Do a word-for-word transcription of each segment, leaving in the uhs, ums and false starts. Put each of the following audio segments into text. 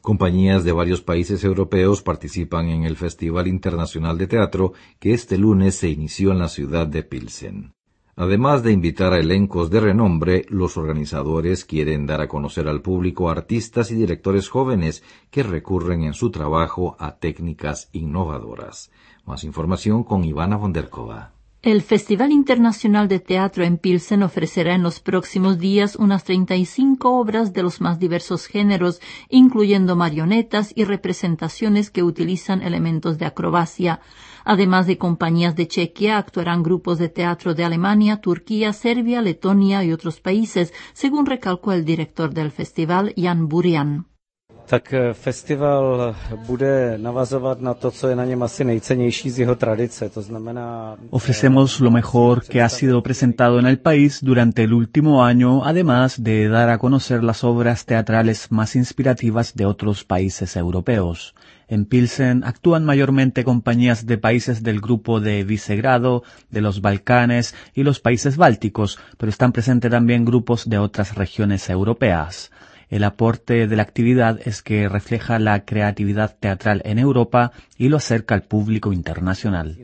Compañías de varios países europeos participan en el Festival Internacional de Teatro que este lunes se inició en la ciudad de Pilsen. Además de invitar a elencos de renombre, los organizadores quieren dar a conocer al público a artistas y directores jóvenes que recurren en su trabajo a técnicas innovadoras. Más información con Ivana Vonderkova. El Festival Internacional de Teatro en Pilsen ofrecerá en los próximos días unas treinta y cinco obras de los más diversos géneros, incluyendo marionetas y representaciones que utilizan elementos de acrobacia. Además de compañías de Chequia, actuarán grupos de teatro de Alemania, Turquía, Serbia, Letonia y otros países, según recalcó el director del festival, Jan Burian. Tak festival bude navazovat na to, co je na něm asi nejcennější z jeho tradice, to znamená... Ofrecemos lo mejor que ha sido presentado en el país durante el último año, además de dar a conocer las obras teatrales más inspirativas de otros países europeos. En Pilsen actúan mayormente compañías de países del grupo de Visegrado, de los Balcanes y los países bálticos, pero están presentes también grupos de otras regiones europeas. El aporte de la actividad es que refleja la creatividad teatral en Europa y lo acerca al público internacional.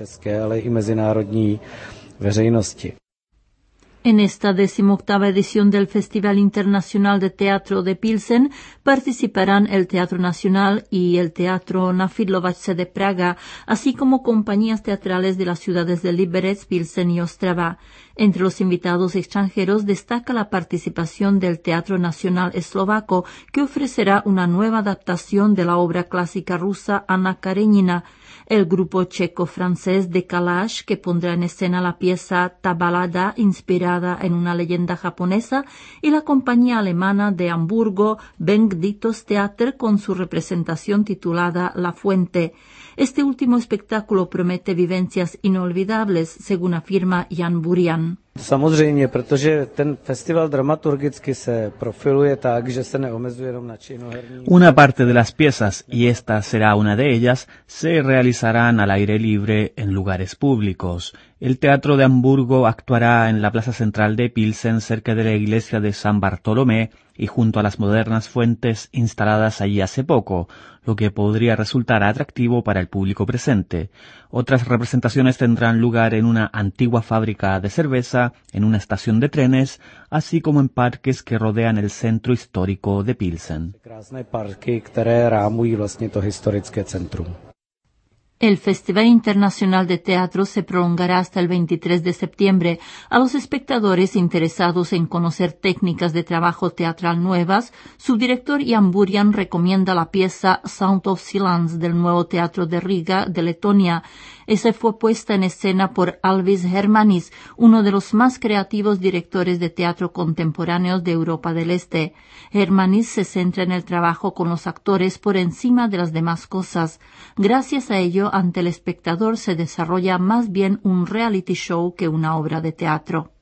En esta decimoctava edición del Festival Internacional de Teatro de Pilsen participarán el Teatro Nacional y el Teatro Na Fidlovačce de Praga, así como compañías teatrales de las ciudades de Liberec, Pilsen y Ostrava. Entre los invitados extranjeros destaca la participación del Teatro Nacional Eslovaco, que ofrecerá una nueva adaptación de la obra clásica rusa Anna Karenina. El grupo checo-francés de Kalash, que pondrá en escena la pieza Tabalada, inspirada en una leyenda japonesa, y la compañía alemana de Hamburgo, Benedictus Theater, con su representación titulada La Fuente. Este último espectáculo promete vivencias inolvidables, según afirma Jan Burian. Samozřejmě, protože ten festival dramaturgicky se profiluje tak, že se neomezuje jenom na činoherní. Una parte de las piezas, y esta será una de ellas, se realizarán al aire libre en lugares públicos. El Teatro de Hamburgo actuará en la plaza central de Pilsen, cerca de la iglesia de San Bartolomé y junto a las modernas fuentes instaladas allí hace poco, lo que podría resultar atractivo para el público presente. Otras representaciones tendrán lugar en una antigua fábrica de cerveza, en una estación de trenes, así como en parques que rodean el centro histórico de Pilsen. Krásné parky, které rámují vlastně to historické centrum. El Festival Internacional de Teatro se prolongará hasta el veintitrés de septiembre. A los espectadores interesados en conocer técnicas de trabajo teatral nuevas, su director Jan Burian recomienda la pieza Sound of Silence del nuevo Teatro de Riga, de Letonia. Esa fue puesta en escena por Alvis Hermanis, uno de los más creativos directores de teatro contemporáneos de Europa del Este. Hermanis se centra en el trabajo con los actores por encima de las demás cosas. Gracias a ello, ante el espectador se desarrolla más bien un reality show que una obra de teatro.